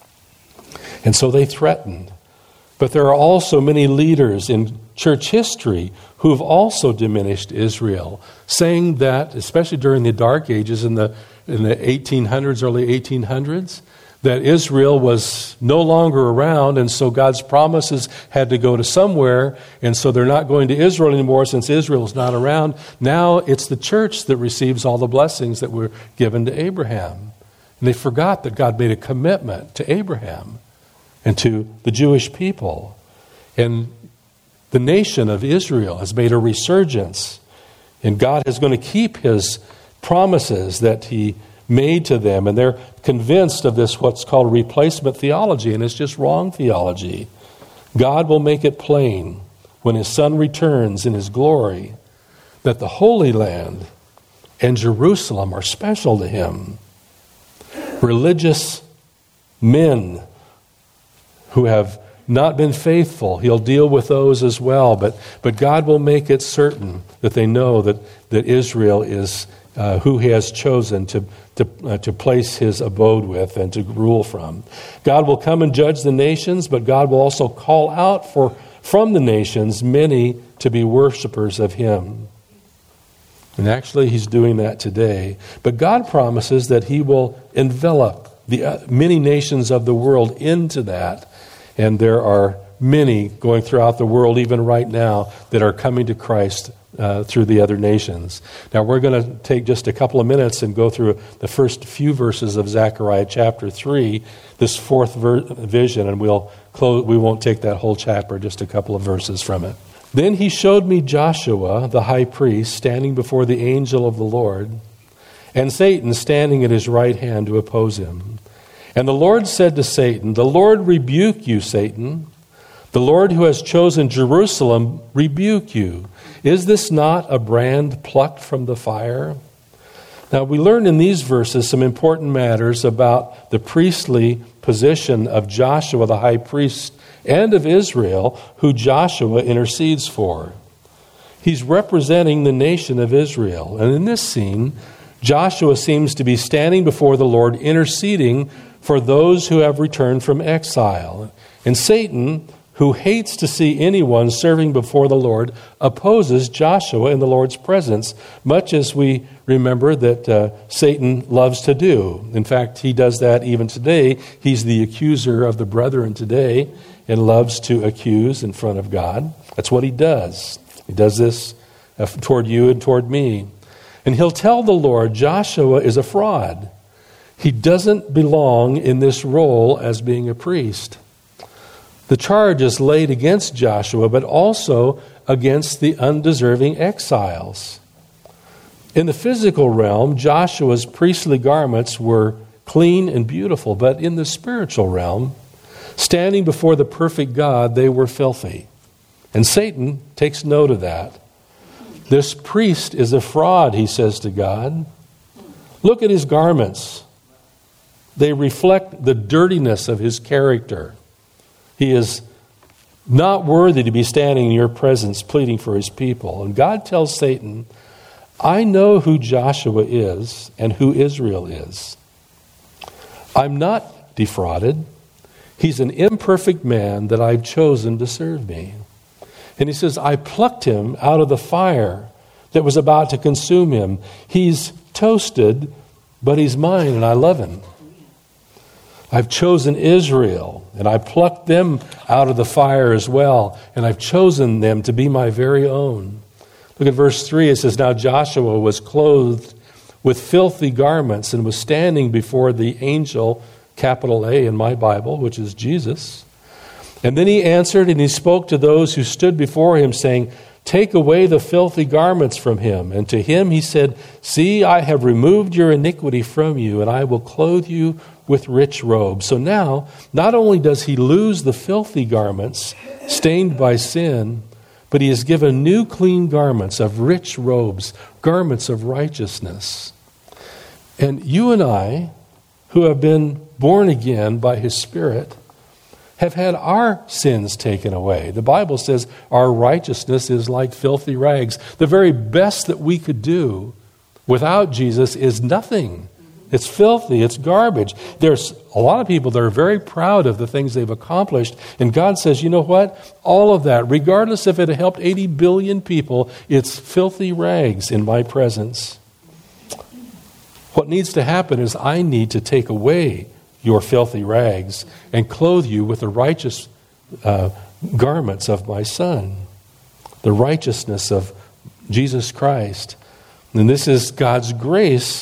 Speaker 1: and so they threaten. But there are also many leaders in church history who have also diminished Israel, saying that, especially during the Dark Ages in the 1800s, early 1800s, that Israel was no longer around, and so God's promises had to go to somewhere, and so they're not going to Israel anymore since Israel is not around. Now it's the church that receives all the blessings that were given to Abraham. And they forgot that God made a commitment to Abraham and to the Jewish people. And the nation of Israel has made a resurgence And God is going to keep his promises that he made to them. And they're convinced of this, what's called replacement theology, and it's just wrong theology. God will make it plain when his Son returns in his glory that the Holy Land and Jerusalem are special to him. Religious men who have not been faithful, he'll deal with those as well. But God will make it certain that they know that Israel is who he has chosen to place his abode with and to rule from. God will come and judge the nations, but God will also call out from the nations many to be worshipers of him. And actually, he's doing that today. But God promises that he will envelop the many nations of the world into that. And there are many going throughout the world, even right now, that are coming to Christ through the other nations. Now, we're going to take just a couple of minutes and go through the first few verses of Zechariah chapter 3, this fourth vision, and we'll close. We won't take that whole chapter, just a couple of verses from it. Then he showed me Joshua, the high priest, standing before the angel of the Lord, and Satan standing at his right hand to oppose him. And the Lord said to Satan, "The Lord rebuke you, Satan. The Lord who has chosen Jerusalem rebuke you. Is this not a brand plucked from the fire?" Now, we learn in these verses some important matters about the priestly position of Joshua, the high priest, and of Israel, who Joshua intercedes for. He's representing the nation of Israel. And in this scene, Joshua seems to be standing before the Lord, interceding for those who have returned from exile. And Satan, who hates to see anyone serving before the Lord, opposes Joshua in the Lord's presence, much as we remember that Satan loves to do. In fact, he does that even today. He's the accuser of the brethren today and loves to accuse in front of God. That's what he does. He does this toward you and toward me. And he'll tell the Lord, Joshua is a fraud. He doesn't belong in this role as being a priest. The charge is laid against Joshua, but also against the undeserving exiles. In the physical realm, Joshua's priestly garments were clean and beautiful, but in the spiritual realm, standing before the perfect God, they were filthy. And Satan takes note of that. This priest is a fraud, he says to God. Look at his garments. They reflect the dirtiness of his character. He is not worthy to be standing in your presence pleading for his people. And God tells Satan, I know who Joshua is and who Israel is. I'm not defrauded. He's an imperfect man that I've chosen to serve me. And he says, I plucked him out of the fire that was about to consume him. He's toasted, but he's mine and I love him. I've chosen Israel, and I plucked them out of the fire as well, and I've chosen them to be my very own. Look at verse 3. It says, Now Joshua was clothed with filthy garments and was standing before the angel, capital A in my Bible, which is Jesus. And then he answered and he spoke to those who stood before him, saying, Take away the filthy garments from him. And to him he said, See, I have removed your iniquity from you, and I will clothe you with rich robes. So now, not only does he lose the filthy garments stained by sin, but he is given new clean garments of rich robes, garments of righteousness. And you and I, who have been born again by his Spirit, have had our sins taken away. The Bible says our righteousness is like filthy rags. The very best that we could do without Jesus is nothing. It's filthy. It's garbage. There's a lot of people that are very proud of the things they've accomplished. And God says, you know what? All of that, regardless if it helped 80 billion people, it's filthy rags in my presence. What needs to happen is I need to take away your filthy rags and clothe you with the righteous garments of my Son, the righteousness of Jesus Christ. And this is God's grace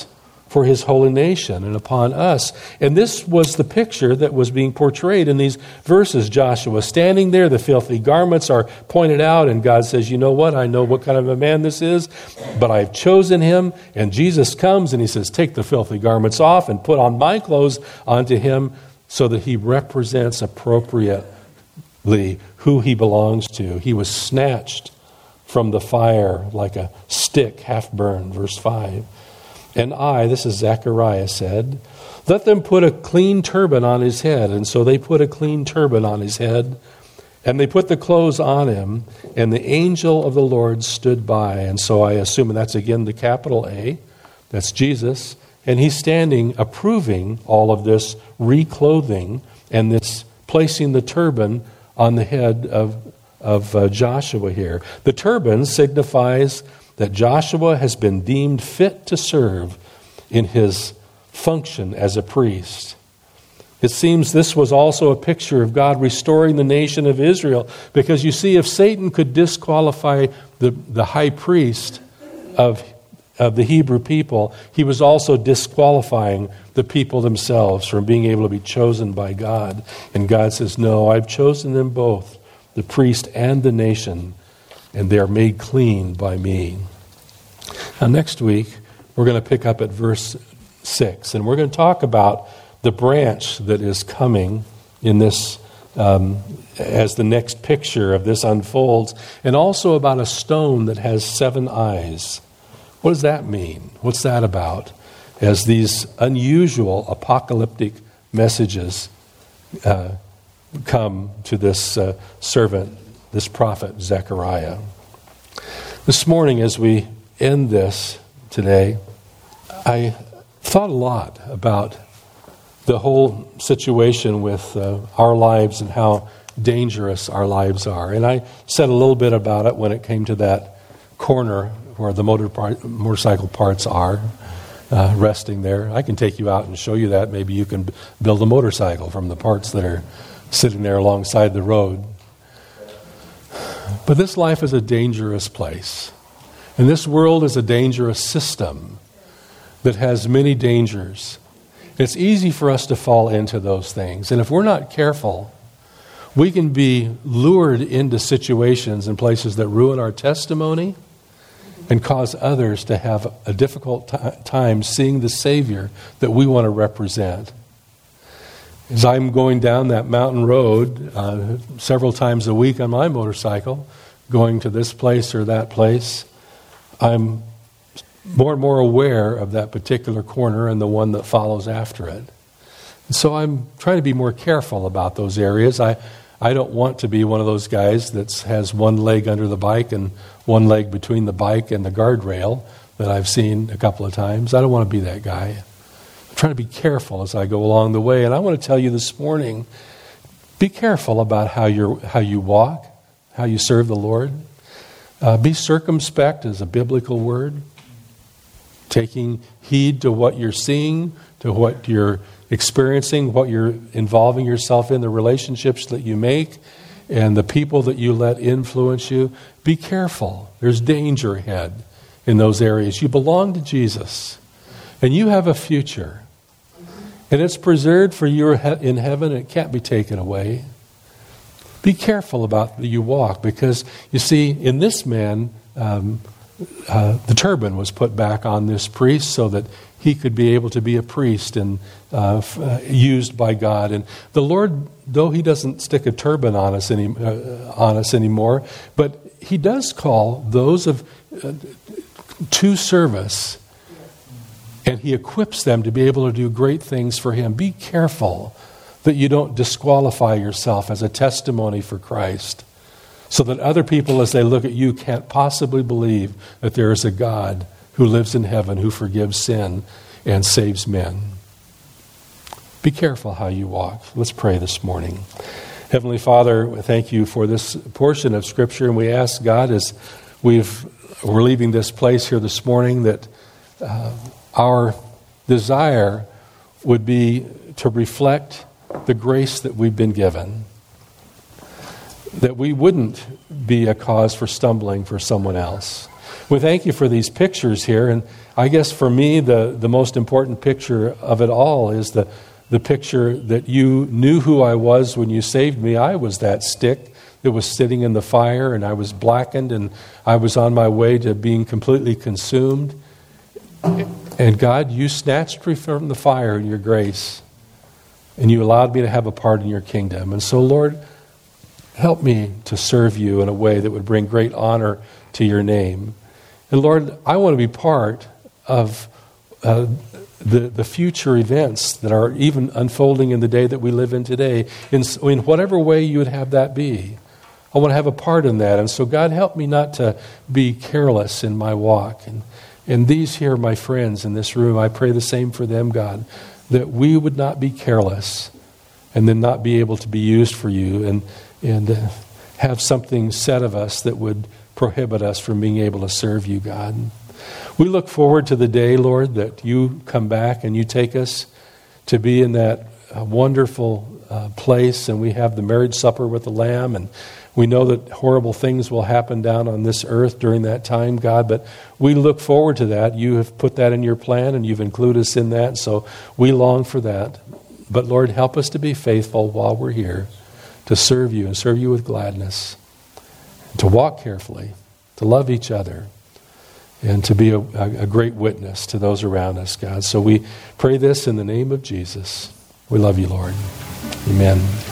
Speaker 1: for his holy nation and upon us. And this was the picture that was being portrayed in these verses. Joshua standing there, the filthy garments are pointed out, and God says, you know what? I know what kind of a man this is, but I've chosen him. And Jesus comes and he says, take the filthy garments off and put on my clothes onto him, so that he represents appropriately who he belongs to. He was snatched from the fire like a stick half burned, verse 5. And I, this is Zechariah, said, let them put a clean turban on his head. And so they put a clean turban on his head, and they put the clothes on him, and the angel of the Lord stood by. And so I assume, and that's again the capital A, that's Jesus, and he's standing approving all of this reclothing and this placing the turban on the head of Joshua here. The turban signifies that Joshua has been deemed fit to serve in his function as a priest. It seems this was also a picture of God restoring the nation of Israel, because you see, if Satan could disqualify the high priest of the Hebrew people, he was also disqualifying the people themselves from being able to be chosen by God. And God says, no, I've chosen them both, the priest and the nation, and they are made clean by me. Now next week, we're going to pick up at verse 6, and we're going to talk about the branch that is coming in this, as the next picture of this unfolds, and also about a stone that has 7 eyes. What does that mean? What's that about? As these unusual apocalyptic messages come to this servant, this prophet, Zechariah. This morning, as we end this today, I thought a lot about the whole situation with our lives and how dangerous our lives are. And I said a little bit about it when it came to that corner where the motorcycle parts are resting there. I can take you out and show you that. Maybe you can build a motorcycle from the parts that are sitting there alongside the road. But this life is a dangerous place. And this world is a dangerous system that has many dangers. It's easy for us to fall into those things. And if we're not careful, we can be lured into situations and places that ruin our testimony and cause others to have a difficult time seeing the Savior that we want to represent. As I'm going down that mountain road several times a week on my motorcycle, going to this place or that place, I'm more and more aware of that particular corner and the one that follows after it. And so I'm trying to be more careful about those areas. I don't want to be one of those guys that has one leg under the bike and one leg between the bike and the guardrail that I've seen a couple of times. I don't want to be that guy. I'm trying to be careful as I go along the way. And I want to tell you this morning, be careful about how you walk, how you serve the Lord. Be circumspect is a biblical word. Taking heed to what you're seeing, to what you're experiencing, what you're involving yourself in, the relationships that you make, and the people that you let influence you. Be careful. There's danger ahead in those areas. You belong to Jesus, and you have a future. And it's preserved for you in heaven, and it can't be taken away. Be careful about you walk, because you see, in this man, the turban was put back on this priest so that he could be able to be a priest and used by God. And the Lord, though he doesn't stick a turban on us anymore, but he does call those to service, and he equips them to be able to do great things for him. Be careful that you don't disqualify yourself as a testimony for Christ, so that other people, as they look at you, can't possibly believe that there is a God who lives in heaven, who forgives sin and saves men. Be careful how you walk. Let's pray this morning. Heavenly Father, thank you for this portion of Scripture, and we ask, God, as we're leaving this place here this morning, that our desire would be to reflect the grace that we've been given, that we wouldn't be a cause for stumbling for someone else, We thank you for these pictures here. And I guess for me, the most important picture of it all is the picture that you knew who I was when you saved me. I was that stick that was sitting in the fire, and I was blackened, and I was on my way to being completely consumed. And God, you snatched me from the fire in your grace, and you allowed me to have a part in your kingdom. And so, Lord, help me to serve you in a way that would bring great honor to your name. And Lord, I want to be part of the future events that are even unfolding in the day that we live in today, in whatever way you would have that be. I want to have a part in that. And so, God, help me not to be careless in my walk. And these here, my friends in this room, I pray the same for them, God, that we would not be careless and then not be able to be used for you and have something said of us that would prohibit us from being able to serve you, God. We look forward to the day, Lord, that you come back and you take us to be in that wonderful place, and we have the marriage supper with the Lamb, and we know that horrible things will happen down on this earth during that time, God, but we look forward to that. You have put that in your plan, and you've included us in that, so we long for that. But Lord, help us to be faithful while we're here, to serve you and serve you with gladness, to walk carefully, to love each other, and to be a great witness to those around us, God. So we pray this in the name of Jesus. We love you, Lord. Amen.